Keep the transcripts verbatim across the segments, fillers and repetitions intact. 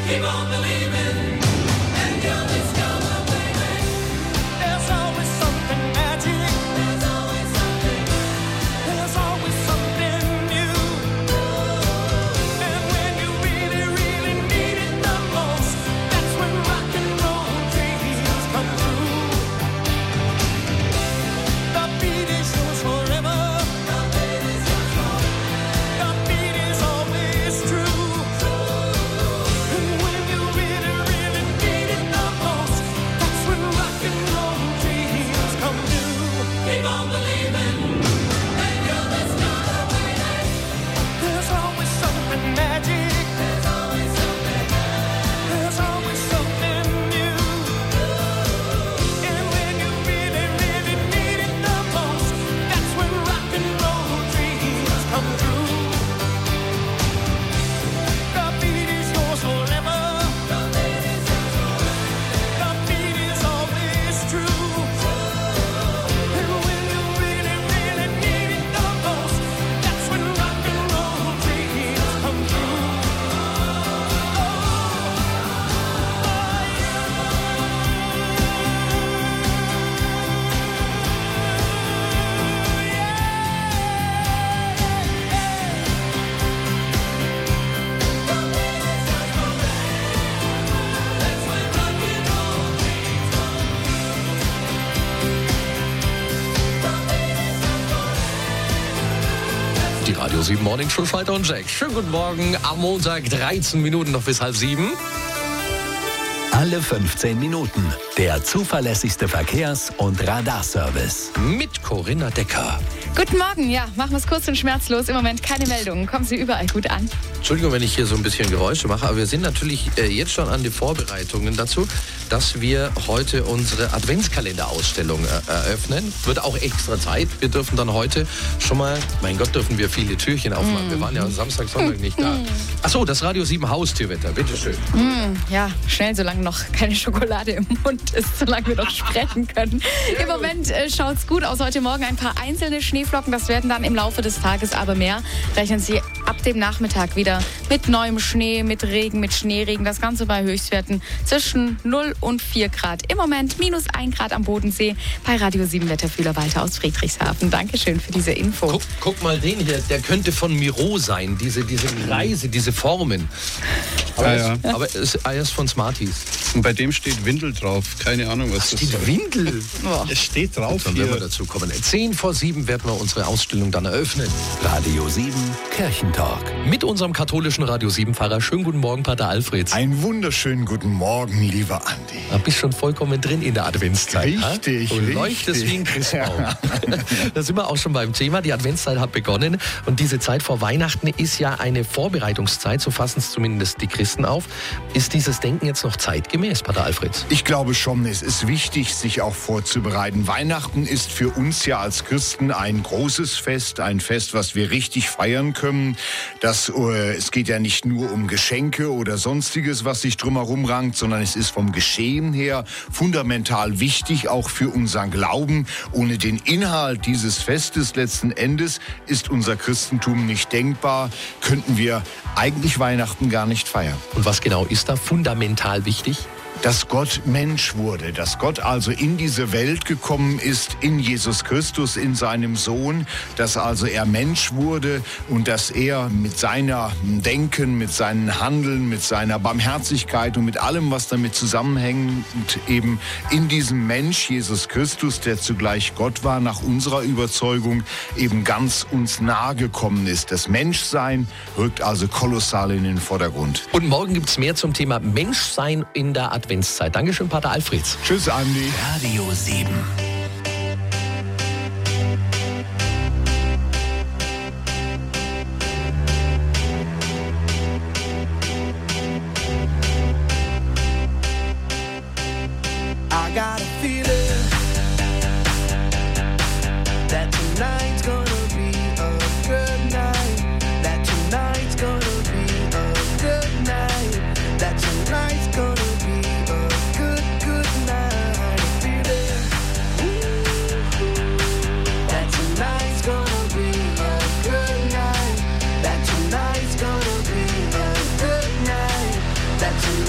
Keep on believing, and you'll discover, baby, there's always something magic. There's always something. There's always something new. And when you really, really need it the most, that's when rock and roll dreams come true. The beat is yours forever. The beat is yours forever. The beat is always true. And when you really, really need it the most, that's when rock and roll dreams come true. Keep on believing, and you'll discover, baby, there's always something magic. There's always something. There's always something new. And when you really, really need it the most, that's when rock and roll dreams come true. The beat is yours forever. The beat is yours forever. The beat is always true. And when you really, really need it the most, that's when rock and roll dreams come true. Die Radio sieben Morning Show, Schalter und Jack. Schönen guten Morgen am Montag, dreizehn Minuten noch bis halb sieben. Alle fünfzehn Minuten der zuverlässigste Verkehrs- und Radarservice. Mit Corinna Decker. Guten Morgen, ja, machen wir es kurz und schmerzlos. Im Moment keine Meldungen. Kommen Sie überall gut an. Entschuldigung, wenn ich hier so ein bisschen Geräusche mache, aber wir sind natürlich äh, jetzt schon an die Vorbereitungen dazu, dass wir heute unsere Adventskalenderausstellung äh, eröffnen. Wird auch extra Zeit. Wir dürfen dann heute schon mal, mein Gott, dürfen wir viele Türchen aufmachen. Mm. Wir waren ja Samstag, Sonntag nicht da. Achso, das Radio sieben Haustürwetter, bitteschön. Mm, ja, schnell, solange noch keine Schokolade im Mund ist, solange wir noch sprechen können. Im Moment äh, schaut es gut aus. Heute Morgen ein paar einzelne Schneeflocken. Das werden dann im Laufe des Tages aber mehr. Rechnen Sie ab dem Nachmittag wieder mit neuem Schnee, mit Regen, mit Schneeregen. Das Ganze bei Höchstwerten zwischen null und vier Grad. Im Moment minus ein Grad am Bodensee. Bei Radio sieben Wetterfühler Walter aus Friedrichshafen. Dankeschön für diese Info. Guck, guck mal den hier, der könnte von Miro sein. Diese, diese Kreise, diese Formen. Aber, Ja, es, ja. aber es, er ist von Smarties. Und bei dem steht Windel drauf. Keine Ahnung, was das Die soll. Windel. Es steht drauf Dann werden wir hier. dazu kommen. Zehn vor sieben werden wir unsere Ausstellung dann eröffnen. Radio sieben Kirchentalk. Mit unserem katholischen Radio sieben Pfarrer. Schönen guten Morgen, Pater Alfred. Einen wunderschönen guten Morgen, lieber Andi. Da bist schon vollkommen drin in der Adventszeit. Richtig, ha? Du richtig. leuchtest wie ein Christbaum. Da sind wir auch schon beim Thema. Die Adventszeit hat begonnen. Und diese Zeit vor Weihnachten ist ja eine Vorbereitungszeit. So fassen es zumindest die Christen auf. Ist dieses Denken jetzt noch zeitgemäß, Pater Alfred? Ich glaube schon, es ist wichtig, sich auch vorzubereiten. Weihnachten ist für uns ja als Christen ein großes Fest, ein Fest, was wir richtig feiern können. Das, äh, es geht ja nicht nur um Geschenke oder Sonstiges, was sich drumherum rankt, sondern es ist vom Geschehen her fundamental wichtig, auch für unseren Glauben. Ohne den Inhalt dieses Festes letzten Endes ist unser Christentum nicht denkbar, könnten wir eigentlich Weihnachten gar nicht feiern. Und was genau ist da fundamental wichtig? Dass Gott Mensch wurde, dass Gott also in diese Welt gekommen ist, in Jesus Christus, in seinem Sohn, dass also er Mensch wurde und dass er mit seiner Denken, mit seinem Handeln, mit seiner Barmherzigkeit und mit allem, was damit zusammenhängt, eben in diesem Mensch, Jesus Christus, der zugleich Gott war, nach unserer Überzeugung eben ganz uns nahe gekommen ist. Das Menschsein rückt also kolossal in den Vordergrund. Und morgen gibt es mehr zum Thema Menschsein in der Adventszeit. Dankeschön, Pater Alfred. Tschüss, Andi. Radio sieben. I got a feeling that tonight's gonna be a good night. That tonight's gonna be a good night. That tonight's gonna be a good, good night. I feel it. That tonight's gonna be a good night. That tonight's gonna be a good night. That tonight's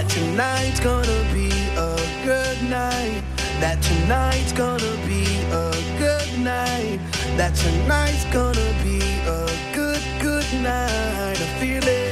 That tonight's gonna be a good night. That tonight's gonna be a good night. That tonight's gonna be a good, good night. I feel it.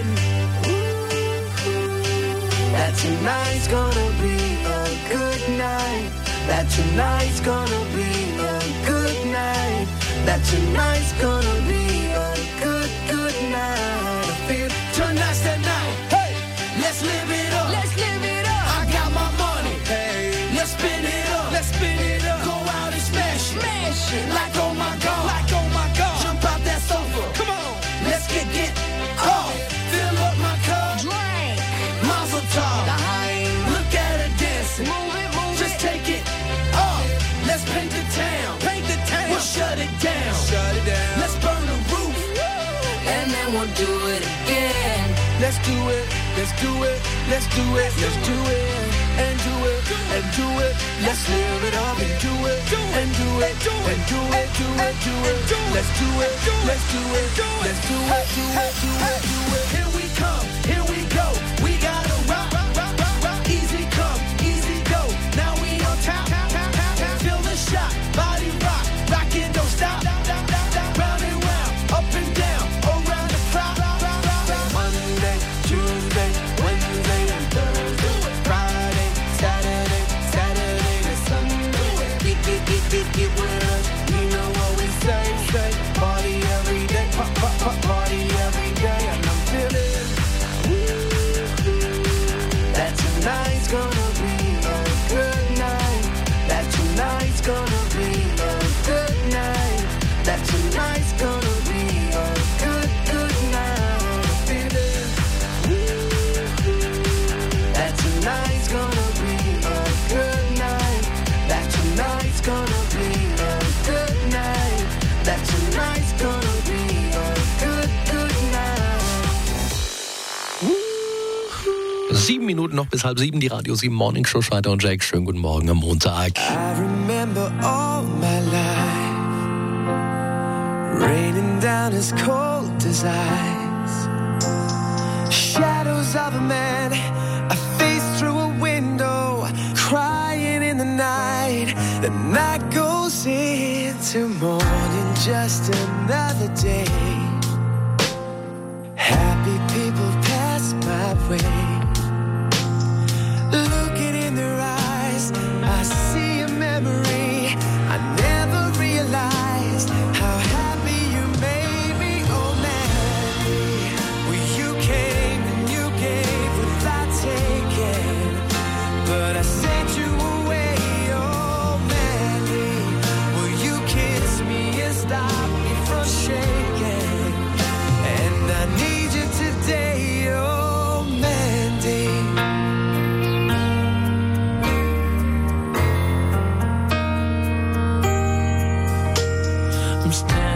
That tonight's gonna be a good night. That tonight's gonna be a good night. That tonight's gonna be a good, good night. I feel tonight's the night. Hey, let's live it up. Let's live it up. I got my money. Hey, let's spin it up. Let's spin it up. Go out and smash it. Smash it. Like oh my God. Like oh my God. Jump out that sofa. Come on. Let's get get off. Fill up my cup. Drink. Mazel tov. Look at her dancing. Move it, move it. Just take it off. Let's paint the town. Paint the town. We'll shut it down. Shut it down. Let's burn the roof. And then we'll do it again. Let's do it. Let's do it. Let's do it. Let's do it. And do it. And do it. Let's live it up and do it. And do it. And do it. Do it. Do it. Let's do it. Let's do it. Let's do it. Do it. Do it. Do it. Here we come. Here we go. We gotta rock. Rock. Rock. Rock. Easy come. Easy go. Now we on top. Feel the shot. Body rock. Rock it. Don't stop. Round and round. Up and down. Around the clock. Monday, Tuesday, Wednesday, and Thursday. Friday, Saturday, Saturday to Sunday. Get, get, get, get, get with us. You know what we say, say. Party every day. Pop, pop, pop, party every day. And I'm feeling. That tonight's gonna be a good night. That tonight's gonna be a good night. That tonight's gonna be a good, good night. I feel it. That tonight's gonna be a good night. That tonight's gonna be a good night. That tonight's gonna be a good, good night. Sieben Minuten noch bis halb sieben, die Radio sieben Morning Show. Schneider und Jack, schönen guten Morgen am Montag. I remember all my life raining down as cold as ice. Shadows of a man, a face through a window, crying in the night. The night goes into morning, just another day. Happy people pass my way. Looking in their eyes, I see a memory. I never realized how happy you made me. Oh, Mandy, well, you came and you gave without taking, but I sent you away. Oh, Mandy, well, you kissed me and stopped me from shaking, and I need you today. Oh, Mandy. I'm standing